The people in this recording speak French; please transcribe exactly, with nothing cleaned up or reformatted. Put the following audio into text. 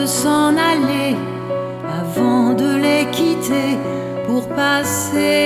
de s'en aller avant de les quitter pour passer